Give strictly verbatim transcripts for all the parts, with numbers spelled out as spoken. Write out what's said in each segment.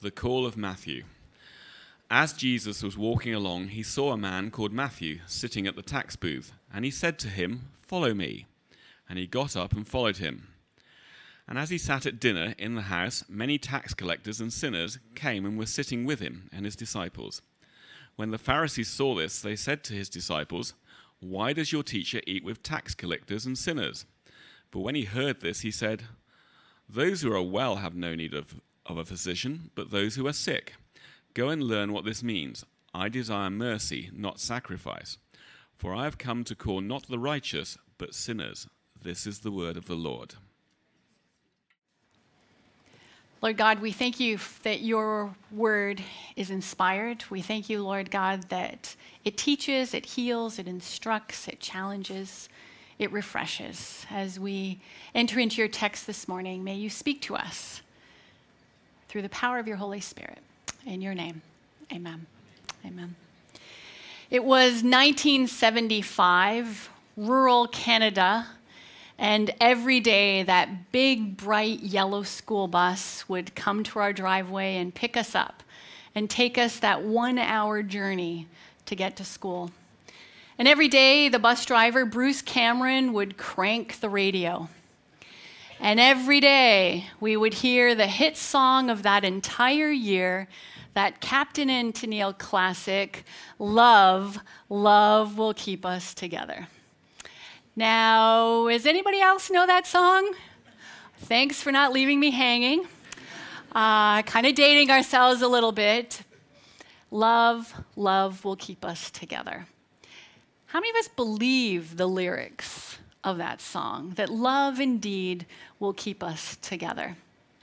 The call of Matthew. As Jesus was walking along, he saw a man called Matthew sitting at the tax booth, and he said to him, "Follow me." And he got up and followed him. And as he sat at dinner in the house, many tax collectors and sinners came and were sitting with him and his disciples. When the Pharisees saw this, they said to his disciples, "Why does your teacher eat with tax collectors and sinners?" But when he heard this, he said, "Those who are well have no need of, of a physician, but those who are sick. Go and learn what this means. I desire mercy, not sacrifice. For I have come to call not the righteous, but sinners." This is the word of the Lord. Lord God, we thank you that your word is inspired. We thank you, Lord God, that it teaches, it heals, it instructs, it challenges, it refreshes. As we enter into your text this morning, may you speak to us through the power of your Holy Spirit. In your name, amen. Amen. It was nineteen seventy-five, rural Canada, and every day that big, bright yellow school bus would come to our driveway and pick us up and take us that one-hour journey to get to school. And every day, the bus driver, Bruce Cameron, would crank the radio. And every day, we would hear the hit song of that entire year, that Captain and Tennille classic, "Love, Love Will Keep Us Together." Now, does anybody else know that song? Thanks for not leaving me hanging. Uh, kind of dating ourselves a little bit. Love, love will keep us together. How many of us believe the lyrics of that song, that love indeed will keep us together?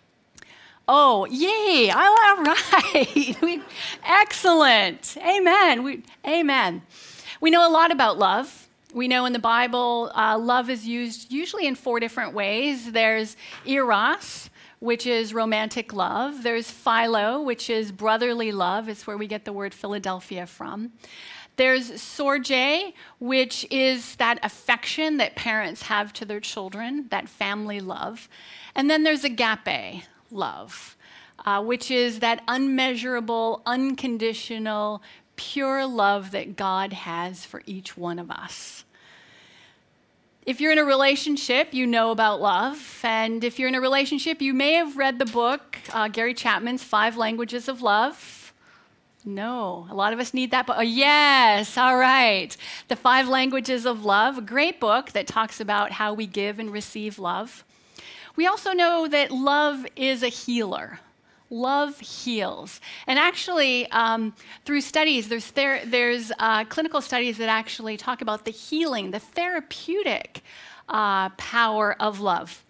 Oh, yay, all right. we, excellent. Amen. We, amen. We know a lot about love. We know in the Bible, uh, love is used usually in four different ways. There's eros, which is romantic love. There's philo, which is brotherly love. It's where we get the word Philadelphia from. There's storge, which is that affection that parents have to their children, that family love. And then there's agape love, uh, which is that unmeasurable, unconditional, pure love that God has for each one of us. If you're in a relationship, you know about love. And if you're in a relationship, you may have read the book, uh, Gary Chapman's Five Languages of Love. No, a lot of us need that book. Oh, yes, all right. The Five Languages of Love, a great book that talks about how we give and receive love. We also know that love is a healer. Love heals. And actually, um, through studies, there's, ther- there's uh, clinical studies that actually talk about the healing, the therapeutic uh, power of love.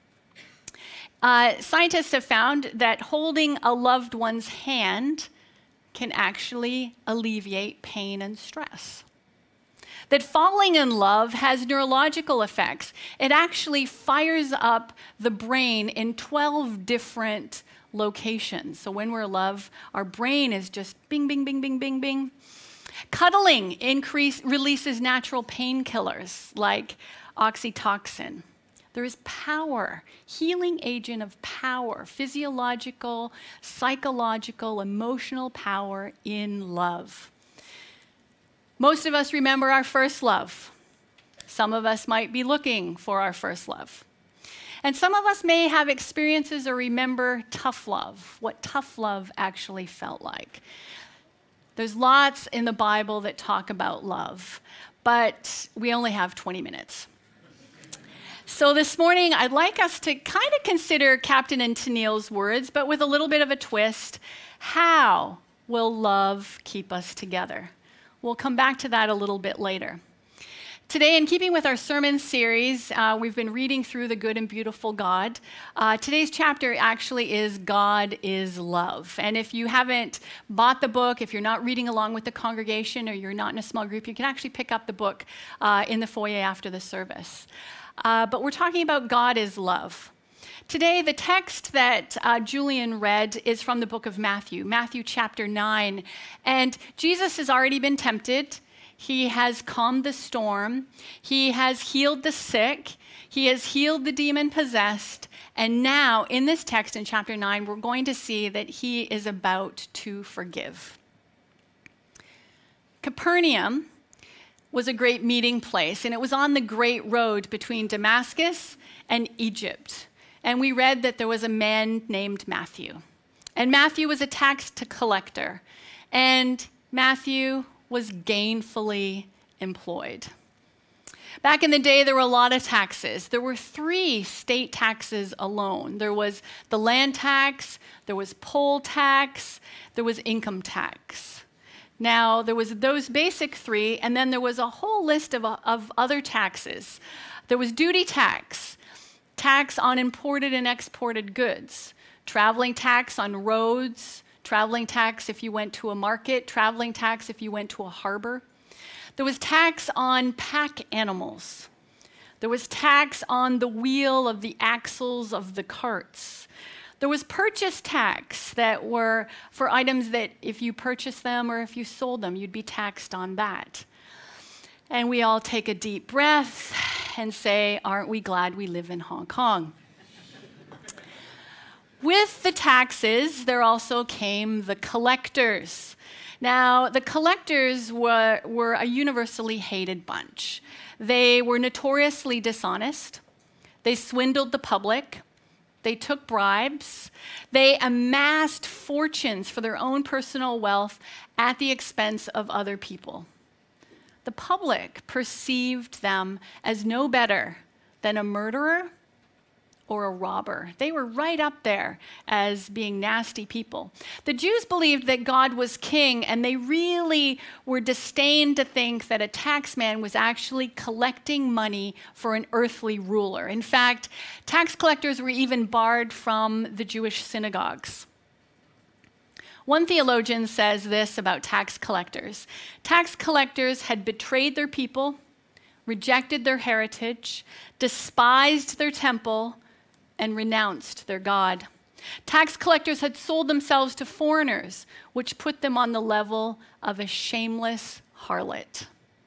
Uh, scientists have found that holding a loved one's hand can actually alleviate pain and stress. That falling in love has neurological effects. It actually fires up the brain in twelve different locations. So when we're in love, our brain is just bing, bing, bing, bing, bing, bing. Cuddling increase, releases natural painkillers like oxytocin. There is power, healing agent of power, physiological, psychological, emotional power in love. Most of us remember our first love. Some of us might be looking for our first love. And some of us may have experiences or remember tough love, what tough love actually felt like. There's lots in the Bible that talk about love, but we only have twenty minutes. So this morning, I'd like us to kind of consider Captain and Tennille's words, but with a little bit of a twist. How will love keep us together? We'll come back to that a little bit later. Today, in keeping with our sermon series, uh, we've been reading through The Good and Beautiful God. Uh, today's chapter actually is God is Love. And if you haven't bought the book, if you're not reading along with the congregation or you're not in a small group, you can actually pick up the book uh, in the foyer after the service. Uh, but we're talking about God is Love. Today, the text that uh, Julian read is from the book of Matthew, Matthew chapter nine. And Jesus has already been tempted. He has calmed the storm. He has healed the sick. He has healed the demon-possessed, and now in this text in chapter nine, we're going to see that he is about to forgive. Capernaum was a great meeting place, and it was on the great road between Damascus and Egypt. And we read that there was a man named Matthew. And Matthew was a tax collector, and Matthew was gainfully employed. Back in the day, there were a lot of taxes. There were three state taxes alone. There was the land tax, there was poll tax, there was income tax. Now, there was those basic three, and then there was a whole list of, of other taxes. There was duty tax, tax on imported and exported goods, traveling tax on roads, traveling tax if you went to a market, traveling tax if you went to a harbor. There was tax on pack animals. There was tax on the wheel of the axles of the carts. There was purchase tax that were for items that if you purchased them or if you sold them, you'd be taxed on that. And we all take a deep breath and say, aren't we glad we live in Hong Kong? With the taxes, there also came the collectors. Now, the collectors were, were a universally hated bunch. They were notoriously dishonest. They swindled the public. They took bribes. They amassed fortunes for their own personal wealth at the expense of other people. The public perceived them as no better than a murderer or a robber. They were right up there as being nasty people. The Jews believed that God was king, and they really were disdained to think that a taxman was actually collecting money for an earthly ruler. In fact, tax collectors were even barred from the Jewish synagogues. One theologian says this about tax collectors. Tax collectors had betrayed their people, rejected their heritage, despised their temple, and renounced their God. Tax collectors had sold themselves to foreigners, which put them on the level of a shameless harlot.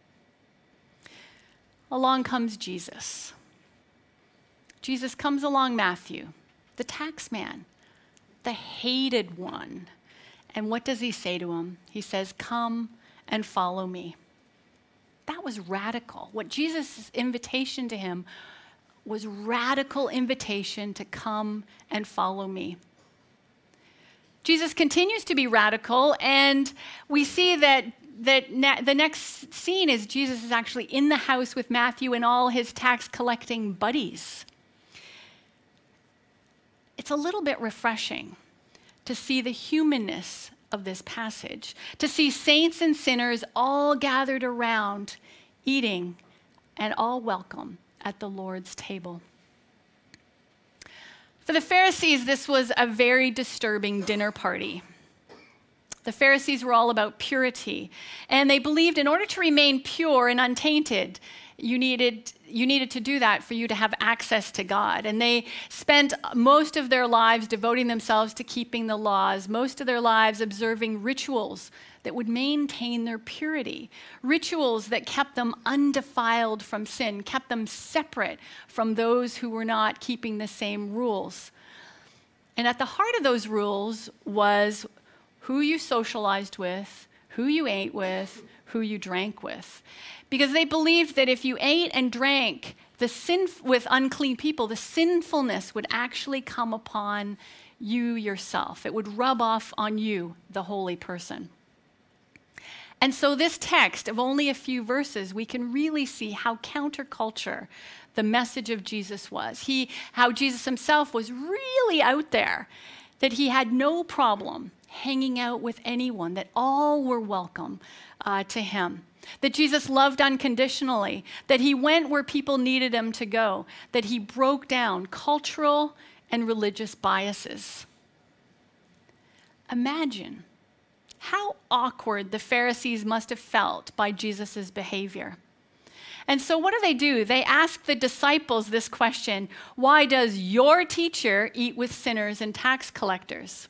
Along comes Jesus. Jesus comes along Matthew, the tax man, the hated one. And what does he say to him? He says, "Come and follow me." That was radical. What Jesus' invitation to him was radical invitation to come and follow me. Jesus continues to be radical, and we see that, that ne- the next scene is Jesus is actually in the house with Matthew and all his tax collecting buddies. It's a little bit refreshing to see the humanness of this passage, to see saints and sinners all gathered around, eating and all welcome at the Lord's table. For the Pharisees, this was a very disturbing dinner party. The Pharisees were all about purity, and they believed in order to remain pure and untainted, you needed, you needed to do that for you to have access to God. And they spent most of their lives devoting themselves to keeping the laws, most of their lives observing rituals that would maintain their purity, rituals that kept them undefiled from sin, kept them separate from those who were not keeping the same rules. And at the heart of those rules was who you socialized with, who you ate with, who you drank with. Because they believed that if you ate and drank the sin with unclean people, the sinfulness would actually come upon you yourself. It would rub off on you, the holy person. And so this text of only a few verses, we can really see how counterculture the message of Jesus was. He, how Jesus himself was really out there, that he had no problem hanging out with anyone, that all were welcome uh, to him, that Jesus loved unconditionally, that he went where people needed him to go, that he broke down cultural and religious biases. Imagine how awkward the Pharisees must have felt by Jesus' behavior. And so what do they do? They ask the disciples this question: why does your teacher eat with sinners and tax collectors?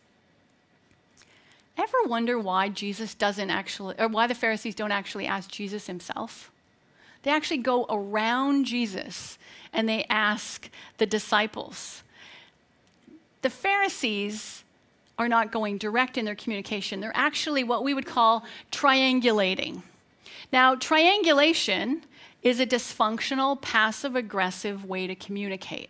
Ever wonder why Jesus doesn't actually, or why the Pharisees don't actually ask Jesus himself? They actually go around Jesus and they ask the disciples. The Pharisees are not going direct in their communication. They're actually what we would call triangulating. Now, triangulation is a dysfunctional, passive-aggressive way to communicate.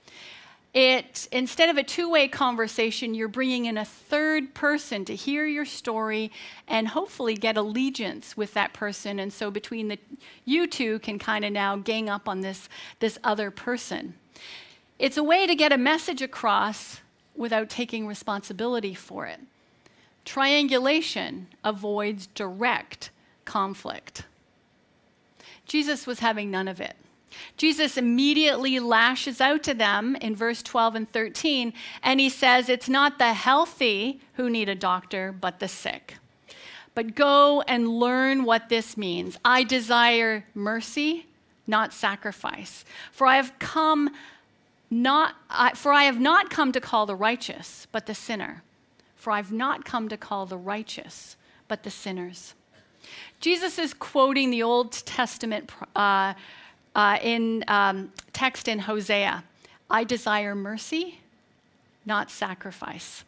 It, instead of a two-way conversation, you're bringing in a third person to hear your story and hopefully get allegiance with that person. And so between the, you two can kind of now gang up on this, this other person. It's a way to get a message across without taking responsibility for it. Triangulation avoids direct conflict. Jesus was having none of it. Jesus immediately lashes out to them in verse twelve and thirteen, and he says, it's not the healthy who need a doctor, but the sick. But go and learn what this means. I desire mercy, not sacrifice. For I have come not, I, for I have not come to call the righteous, but the sinner. For I have not come to call the righteous, but the sinners. Jesus is quoting the Old Testament uh, uh, in um, text in Hosea. I desire mercy, not sacrifice.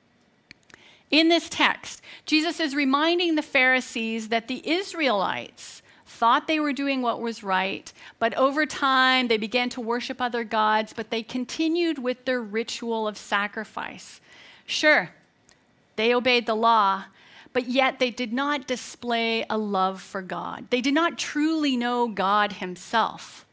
In this text, Jesus is reminding the Pharisees that the Israelites thought they were doing what was right, but over time they began to worship other gods, but they continued with their ritual of sacrifice. Sure, they obeyed the law, but yet they did not display a love for God. They did not truly know God himself.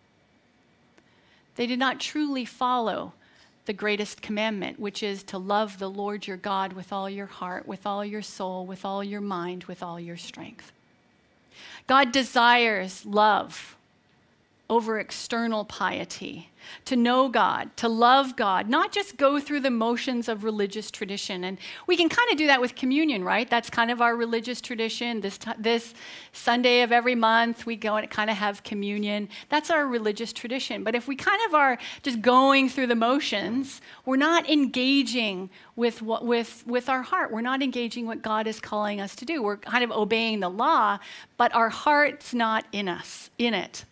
They did not truly follow the greatest commandment, which is to love the Lord your God with all your heart, with all your soul, with all your mind, with all your strength. God desires love over external piety, to know God, to love God, not just go through the motions of religious tradition. And we can kind of do that with communion, right? That's kind of our religious tradition. This, t- this Sunday of every month, we go and kind of have communion. That's our religious tradition. But if we kind of are just going through the motions, we're not engaging with, what, with, with our heart. We're not engaging what God is calling us to do. We're kind of obeying the law, but our heart's not in us, in it.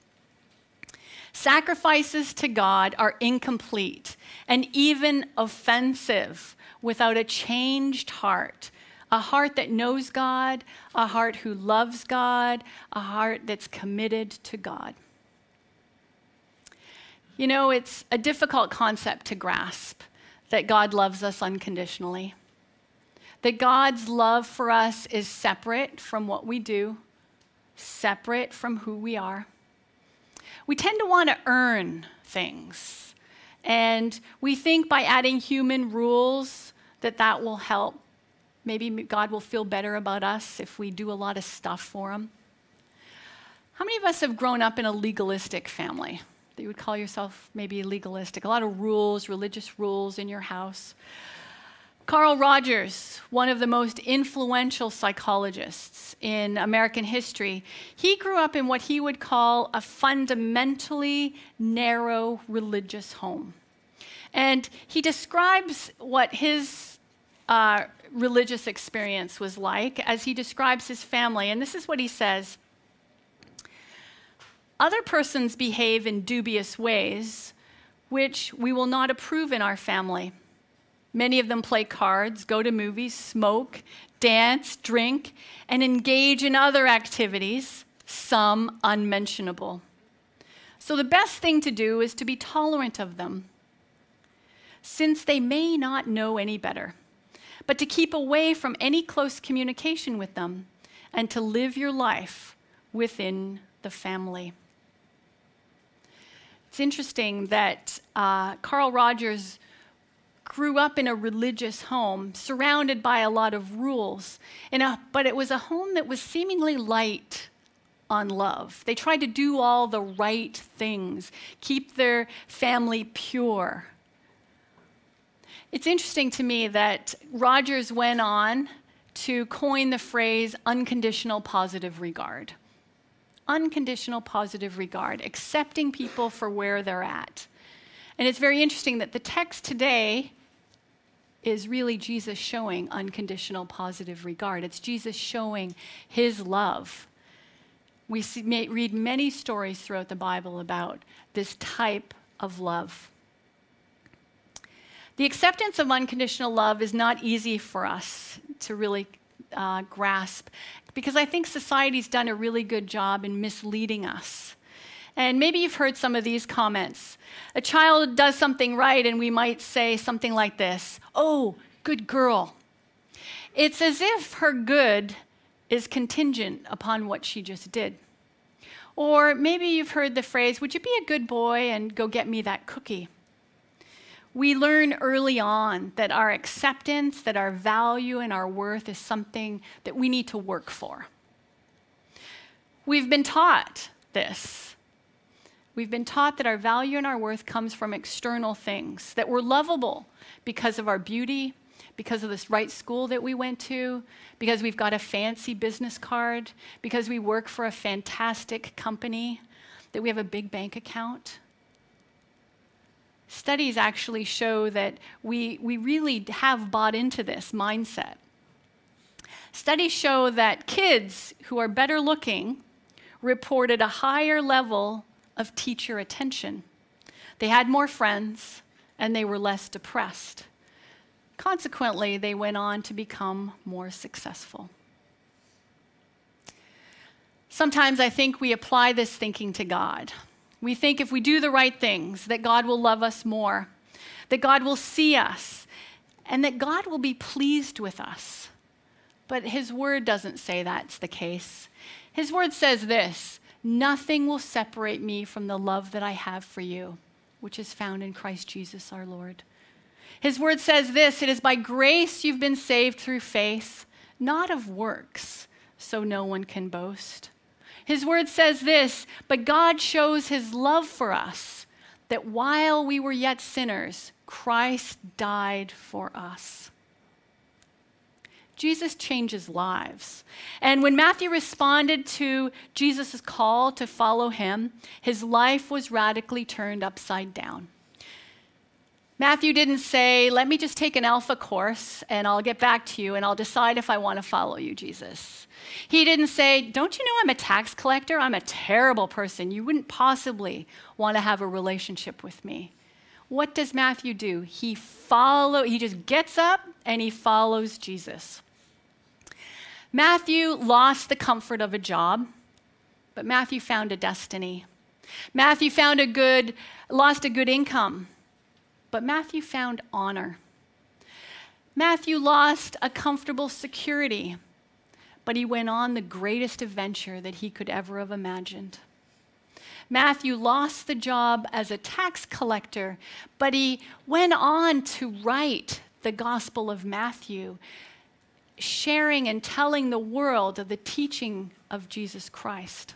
Sacrifices to God are incomplete and even offensive without a changed heart, a heart that knows God, a heart who loves God, a heart that's committed to God. You know, it's a difficult concept to grasp that God loves us unconditionally, that God's love for us is separate from what we do, separate from who we are. We tend to want to earn things, and we think by adding human rules that that will help. Maybe God will feel better about us if we do a lot of stuff for him. How many of us have grown up in a legalistic family? That you would call yourself maybe legalistic, a lot of rules, religious rules in your house. Carl Rogers, one of the most influential psychologists in American history, he grew up in what he would call a fundamentally narrow religious home. And he describes what his uh, religious experience was like as he describes his family. And this is what he says. Other persons behave in dubious ways, which we will not approve in our family. Many of them play cards, go to movies, smoke, dance, drink, and engage in other activities, some unmentionable. So the best thing to do is to be tolerant of them, since they may not know any better, but to keep away from any close communication with them and to live your life within the family. It's interesting that uh, Carl Rogers grew up in a religious home surrounded by a lot of rules, in a, but it was a home that was seemingly light on love. They tried to do all the right things, keep their family pure. It's interesting to me that Rogers went on to coin the phrase unconditional positive regard. Unconditional positive regard, accepting people for where they're at. And it's very interesting that the text today is really Jesus showing unconditional positive regard. It's Jesus showing his love. We see, may, read many stories throughout the Bible about this type of love. The acceptance of unconditional love is not easy for us to really uh, grasp, because I think society's done a really good job in misleading us. And maybe you've heard some of these comments. A child does something right, and we might say something like this: "Oh, good girl." It's as if her good is contingent upon what she just did. Or maybe you've heard the phrase, "Would you be a good boy and go get me that cookie?" We learn early on that our acceptance, that our value and our worth is something that we need to work for. We've been taught this. We've been taught that our value and our worth comes from external things, that we're lovable because of our beauty, because of this right school that we went to, because we've got a fancy business card, because we work for a fantastic company, that we have a big bank account. Studies actually show that we, we really have bought into this mindset. Studies show that kids who are better looking reported a higher level of teacher attention. They had more friends, and they were less depressed. Consequently, they went on to become more successful. Sometimes I think we apply this thinking to God. We think if we do the right things, that God will love us more, that God will see us, and that God will be pleased with us. But His Word doesn't say that's the case. His Word says this: "Nothing will separate me from the love that I have for you, which is found in Christ Jesus our Lord." His Word says this: "It is by grace you've been saved through faith, not of works, so no one can boast." His Word says this: "But God shows His love for us, that while we were yet sinners, Christ died for us." Jesus changes lives. And when Matthew responded to Jesus' call to follow him, his life was radically turned upside down. Matthew didn't say, "Let me just take an alpha course and I'll get back to you and I'll decide if I want to follow you, Jesus." He didn't say, "Don't you know I'm a tax collector? I'm a terrible person. You wouldn't possibly want to have a relationship with me." What does Matthew do? He follow, he just gets up and he follows Jesus. Matthew lost the comfort of a job, but Matthew found a destiny. Matthew found a good, lost a good income, but Matthew found honor. Matthew lost a comfortable security, but he went on the greatest adventure that he could ever have imagined. Matthew lost the job as a tax collector, but he went on to write the Gospel of Matthew, sharing and telling the world of the teaching of Jesus Christ.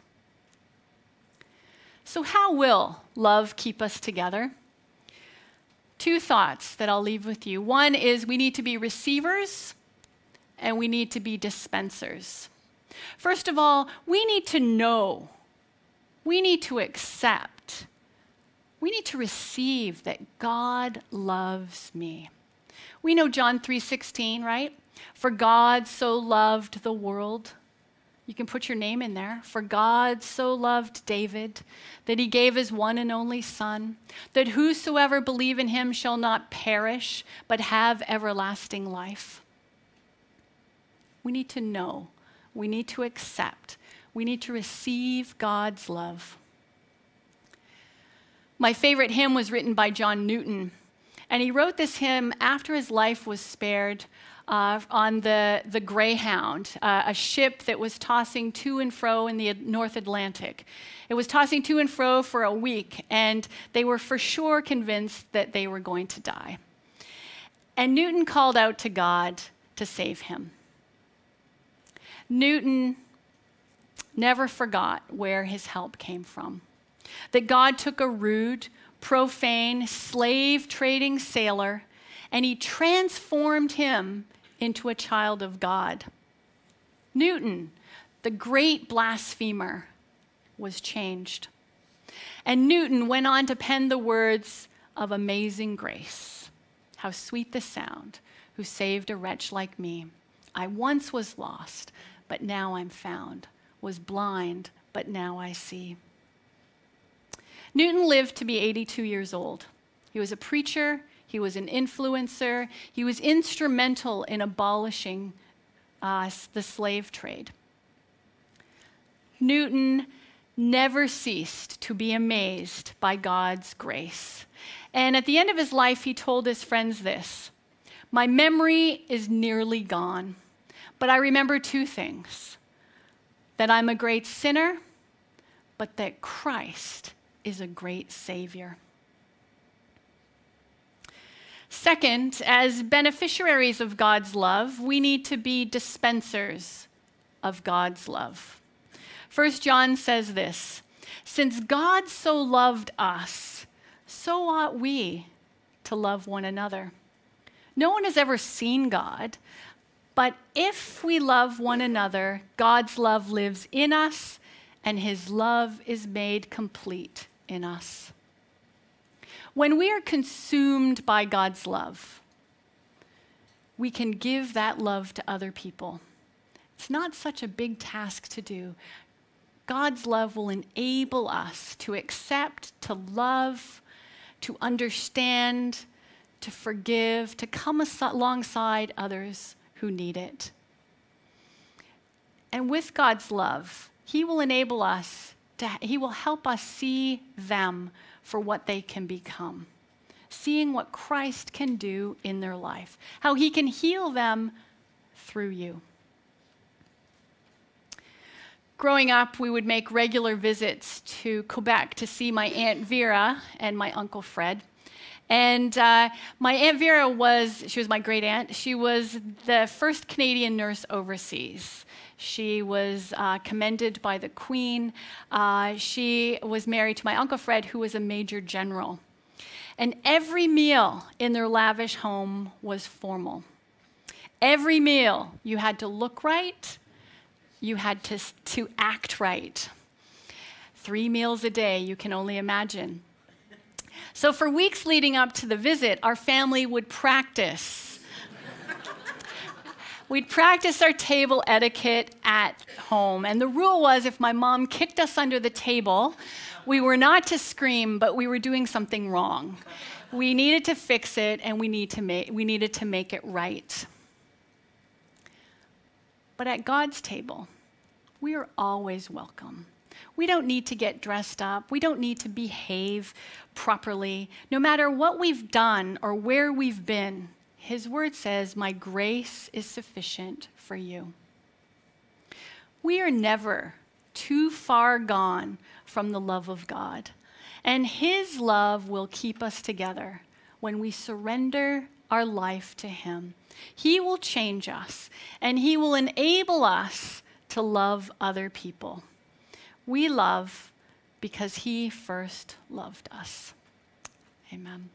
So how will love keep us together? Two thoughts that I'll leave with you. One is we need to be receivers and we need to be dispensers. First of all, we need to know, we need to accept, we need to receive that God loves me. We know John three sixteen, right? "For God so loved the world." You can put your name in there. "For God so loved David, that he gave his one and only Son, that whosoever believe in him shall not perish, but have everlasting life." We need to know. We need to accept. We need to receive God's love. My favorite hymn was written by John Newton, and he wrote this hymn after his life was spared Uh, on the, the Greyhound, uh, a ship that was tossing to and fro in the North Atlantic. It was tossing to and fro for a week, and they were for sure convinced that they were going to die. And Newton called out to God to save him. Newton never forgot where his help came from. That God took a rude, profane, slave-trading sailor, and he transformed him into a child of God. Newton, the great blasphemer, was changed. And Newton went on to pen the words of "Amazing Grace. How sweet the sound, who saved a wretch like me. I once was lost, but now I'm found, was blind, but now I see. Newton lived to be eighty-two years old. He was a preacher, he was an influencer, he was instrumental in abolishing uh, the slave trade. Newton never ceased to be amazed by God's grace. And at the end of his life, he told his friends this: "My memory is nearly gone, but I remember two things: that I'm a great sinner, but that Christ is a great Savior." Second, as beneficiaries of God's love, we need to be dispensers of God's love. First John says this: "Since God so loved us, so ought we to love one another. No one has ever seen God, but if we love one another, God's love lives in us, and his love is made complete in us." When we are consumed by God's love, we can give that love to other people. It's not such a big task to do. God's love will enable us to accept, to love, to understand, to forgive, to come alongside others who need it. And with God's love, he will enable us to, he will help us see them for what they can become, seeing what Christ can do in their life, how he can heal them through you. Growing up, we would make regular visits to Quebec to see my Aunt Vera and my Uncle Fred. And uh, my Aunt Vera was, she was my great aunt. She was the first Canadian nurse overseas. She was uh, commended by the Queen. Uh, she was married to my Uncle Fred, who was a major general. And every meal in their lavish home was formal. Every meal, you had to look right, you had to, to act right. Three meals a day, you can only imagine. So for weeks leading up to the visit, our family would practice. We'd practice our table etiquette at home. And the rule was, if my mom kicked us under the table, we were not to scream, but we were doing something wrong. We needed to fix it, and we, need to make, we needed to make it right. But at God's table, we are always welcome. We don't need to get dressed up. We don't need to behave properly. No matter what we've done or where we've been, his word says, "My grace is sufficient for you." We are never too far gone from the love of God, and his love will keep us together when we surrender our life to him. He will change us, and he will enable us to love other people. We love because he first loved us. Amen.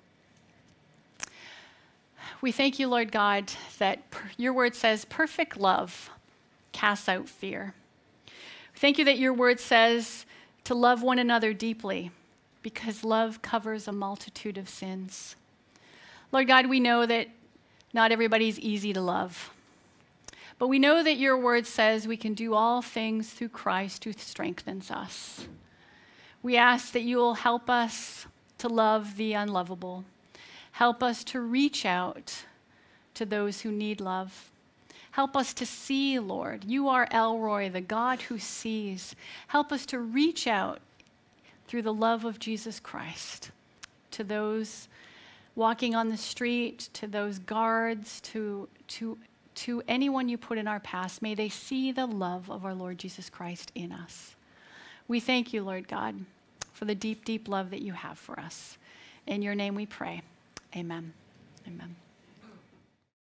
We thank you, Lord God, that per- your word says perfect love casts out fear. We thank you that your word says to love one another deeply because love covers a multitude of sins. Lord God, we know that not everybody's easy to love, but we know that your word says we can do all things through Christ who strengthens us. We ask that you will help us to love the unlovable. Help us to reach out to those who need love. Help us to see, Lord. You are El Roi, the God who sees. Help us to reach out through the love of Jesus Christ to those walking on the street, to those guards, to, to, to anyone you put in our path. May they see the love of our Lord Jesus Christ in us. We thank you, Lord God, for the deep, deep love that you have for us. In your name we pray. Amen. Amen.